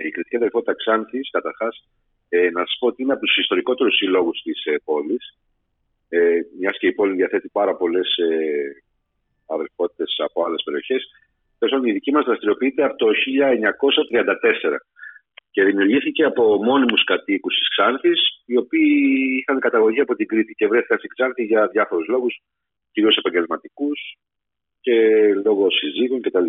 η Κρητική Αδερφότητα Ξάνθης, καταρχάς, να σας πω ότι είναι από τους ιστορικότερους συλλόγους της πόλης. Μιας και η πόλη διαθέτει πάρα πολλές αδερφότητες από άλλες περιοχές. Η δική μας δραστηριοποιείται από το 1934 και δημιουργήθηκε από μόνιμους κατοίκους της Ξάνθης, οι οποίοι είχαν καταγωγή από την Κρήτη και βρέθηκαν στη Ξάνθη για διάφορους λόγους, κυρίως επαγγελματικούς και λόγω συζύγων κτλ.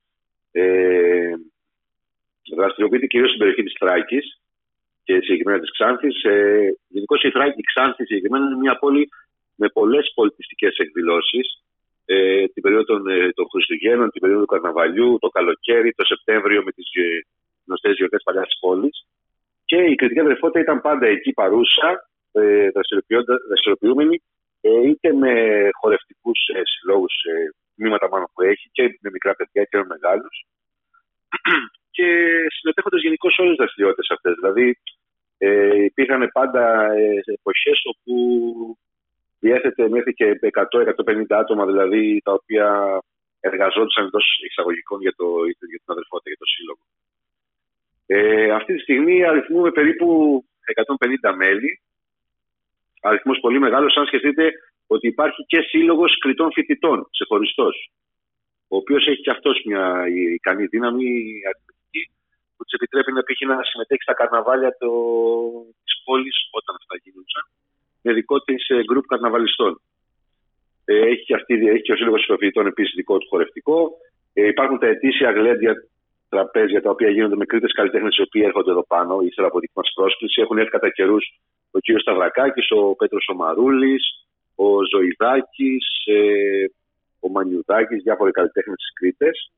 Δραστηριοποιείται κυρίως στην περιοχή της Θράκης και συγκεκριμένα της Ξάνθης. Γενικώς η Ξάνθη συγκεκριμένα είναι μια πόλη με πολλές πολιτιστικές εκδηλώσεις. Την περίοδο των Χριστουγέννων, την περίοδο του Καρναβαλιού, το καλοκαίρι, το Σεπτέμβριο με τις γνωστές γιορτές παλιάς της πόλης. Και η Κρητική Αδερφότητα ήταν πάντα εκεί παρούσα, δραστηριοποιούμενη, είτε με χορευτικούς συλλόγους, τμήματα μάλλον που έχει, και με μικρά παιδιά και με μεγάλους. Και συμμετέχοντας γενικώς σε όλες τις δραστηριότητες αυτές. Δηλαδή, υπήρχαν πάντα εποχές όπου διέθετε μέχρι και 100-150 άτομα, δηλαδή, τα οποία εργαζόντουσαν εντός εισαγωγικών για την αδερφότητα, για το σύλλογο. Αυτή τη στιγμή αριθμούμε περίπου 150 μέλη. Αριθμός πολύ μεγάλος, αν σκεφτείτε ότι υπάρχει και σύλλογος Κρητών φοιτητών, ξεχωριστός, ο οποίος έχει και αυτός μια ικανή δύναμη αριθμητική που της επιτρέπει να συμμετέχει στα καρναβάλια της πόλης, όταν αυτά γίνονταν, με δικό της γκρουπ καρναβαλιστών. Έχει και ο σύλλογος φοιτητών επίσης δικό του χορευτικό. Υπάρχουν τα ετήσια γλέντια τραπέζια, τα οποία γίνονται με Κρήτες καλλιτέχνες, οι οποίοι έρχονται εδώ πάνω, ύστερα από δική μας πρόσκληση. Έχουν έρθει κατά καιρούς ο κύριος Σταυρακάκης, ο Πέτρος ο Μαρούλης, ο Ζωηδάκης, ο Μανιουδάκης, διάφοροι καλλιτέχνες της Κρήτες.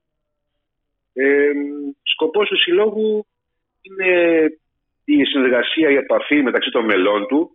Σκοπός του συλλόγου είναι η συνεργασία, η επαφή μεταξύ των μελών του,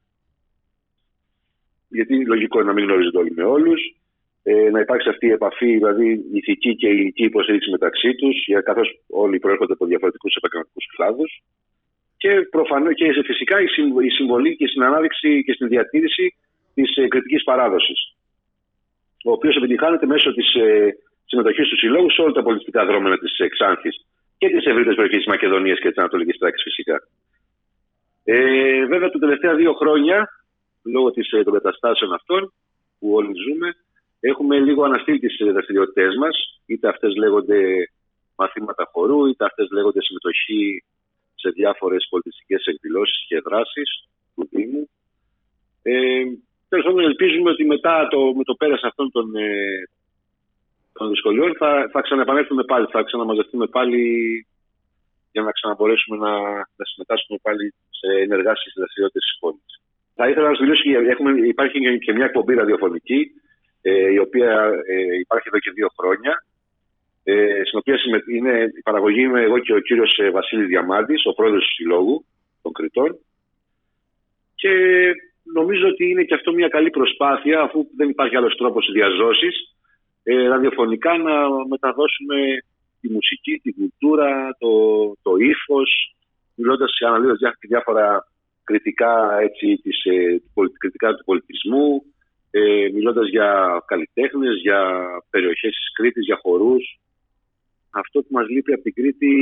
γιατί είναι λογικό να μην γνωρίζονται όλοι με όλους, να υπάρξει αυτή η επαφή, δηλαδή ηθική και υλική υποστήριξη μεταξύ τους, καθώς όλοι προέρχονται από διαφορετικούς επαγγελματικούς κλάδους, και προφανώς και φυσικά η συμβολή και στην ανάδειξη και στην διατήρηση της κρητικής παράδοσης, ο οποίος επιτυγχάνεται μέσω της συμμετοχής του συλλόγου σε όλα τα πολιτιστικά δρόμενα της Ξάνθης και της ευρύτερης περιοχής της Μακεδονίας και της Ανατολικής Θράκης φυσικά. Βέβαια, τα τελευταία 2 χρόνια, λόγω των καταστάσεων αυτών που όλοι ζούμε, έχουμε λίγο αναστείλει τις δραστηριότητές μας, είτε αυτές λέγονται μαθήματα χορού, είτε αυτές λέγονται συμμετοχή σε διάφορες πολιτιστικές εκδηλώσεις και δράσεις του Δήμου. Τέλος πάντων, ελπίζουμε ότι μετά με το πέρας αυτών των δυσκολιών θα ξαναεπανέλθουμε πάλι, θα ξαναμαζευτούμε πάλι για να ξαναμπορέσουμε να συμμετάσχουμε πάλι σε ενεργά στις δραστηριότητες της πόλης. Θα ήθελα να σας δηλώσω, υπάρχει και μια εκπομπή ραδιοφωνική, η οποία υπάρχει εδώ και 2 χρόνια, στην οποία η παραγωγή είμαι εγώ και ο κύριος Βασίλης Διαμάντης, ο πρόεδρος του Συλλόγου των Κρητών, και νομίζω ότι είναι και αυτό μια καλή προσπάθεια, αφού δεν υπάρχει άλλος τρόπος διαζώσης, ραδιοφωνικά να μεταδώσουμε τη μουσική, τη κουλτούρα, το ύφος, αναλύοντας διάφορα κριτικά, κριτικά του πολιτισμού, μιλώντας για καλλιτέχνες, για περιοχές της Κρήτης, για χορούς. Αυτό που μας λείπει από την Κρήτη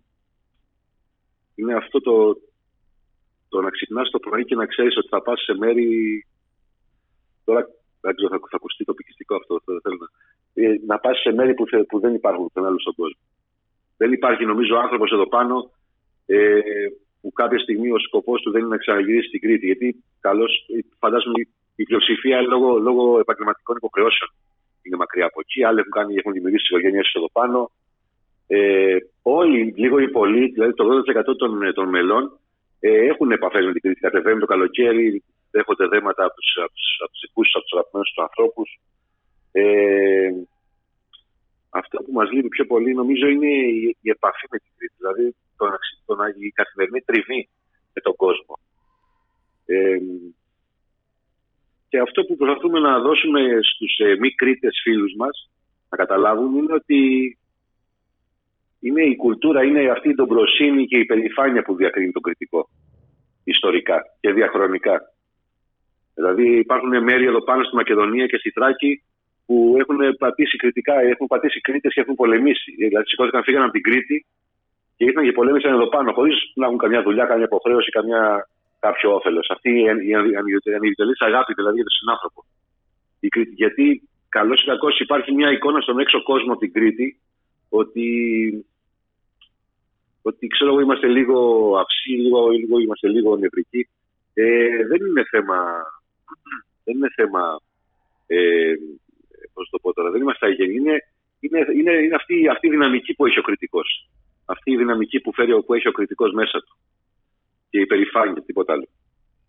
είναι αυτό το να ξυπνάς το πρωί και να ξέρεις ότι θα πας σε μέρη. Τώρα δεν ξέρω, θα ακουστεί τοπικιστικό αυτό, να πας σε μέρη που δεν υπάρχουν πουθενά άλλο στον κόσμο. Δεν υπάρχει, νομίζω, άνθρωπος εδώ πάνω που κάποια στιγμή ο σκοπός του δεν είναι να ξαναγυρίσει στην Κρήτη. Γιατί φαντάζομαι η πλειοψηφία λόγω επαγγελματικών υποχρεώσεων είναι μακριά από εκεί. Άλλοι έχουν δημιουργήσει τις οικογένειές τους εδώ πάνω. Όλοι, λίγο ή πολλοί, δηλαδή το 80% των μελών, έχουν επαφές με την Κρήτη. Κατεβαίνουν το καλοκαίρι, δέχονται δέματα από τους δικούς τους, από τους αγαπημένους τους ανθρώπους. Αυτό που μας λείπει πιο πολύ, νομίζω, είναι η επαφή με την Κρήτη. Δηλαδή η καθημερινή τριβή με τον κόσμο. Και αυτό που προσπαθούμε να δώσουμε στους μη Κρήτες φίλους μας να καταλάβουν είναι ότι είναι η κουλτούρα, είναι αυτή η ντομπροσύνη και η περηφάνεια που διακρίνει τον κρητικό ιστορικά και διαχρονικά. Δηλαδή υπάρχουν μέρη εδώ πάνω στη Μακεδονία και στη Θράκη που έχουν πατήσει κριτικά, έχουν πατήσει Κρήτες και έχουν πολεμήσει. Δηλαδή σηκώθηκαν, φύγαν από την Κρήτη και ήρθαν και πολέμησαν εδώ πάνω, χωρίς να έχουν καμιά δουλειά, καμιά υποχρέωση, κάποιο όφελος. Αυτή η ανιδιοτελής αγάπη δηλαδή για τον συνάνθρωπο. Γιατί καλώς ή κακώς υπάρχει μια εικόνα στον έξω κόσμο την Κρήτη ότι ξέρω εγώ είμαστε λίγο αυσί, λίγο είμαστε λίγο νευρικοί. Δεν είναι θέμα πώς το πω τώρα, δεν είμαστε αγενεί. Είναι αυτή η δυναμική που έχει ο κριτικός. Αυτή η δυναμική που έχει ο κριτικός μέσα του. Και η περηφάνεια, τίποτα άλλο.